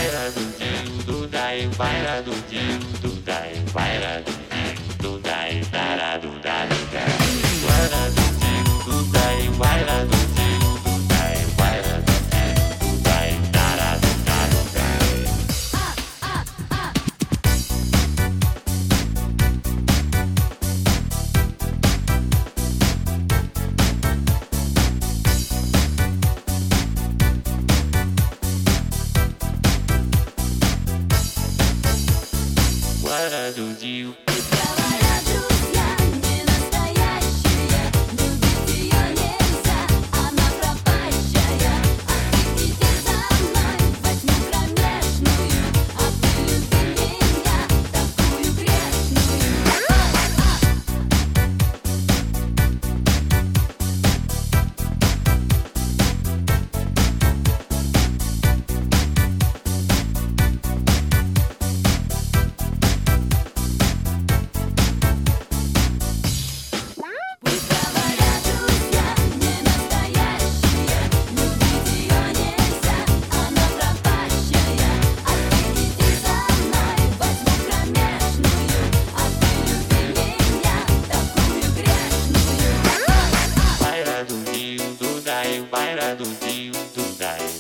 vai lá do dinho, do dai, vai lá do dinho, do dai, dará do dai, vai lá do dinho, do dai, vai lá do dinho, do dai, vai lá do dinho, do dai, dará do dai. Guarda do Dio. Говорят, друзья не настоящие, любить ее нельзя, она пропащая. Ответите за мной во тьму кромешную, а ты люби меня, такую грешную. Говорят, друзья не настоящие, любить ее нельзя, она пропащая. Ответите за мной во тьму кромешную, а ты люби меня, такую грешную. Vai lá do Dio, do dai, vai lá do Dio, do dai.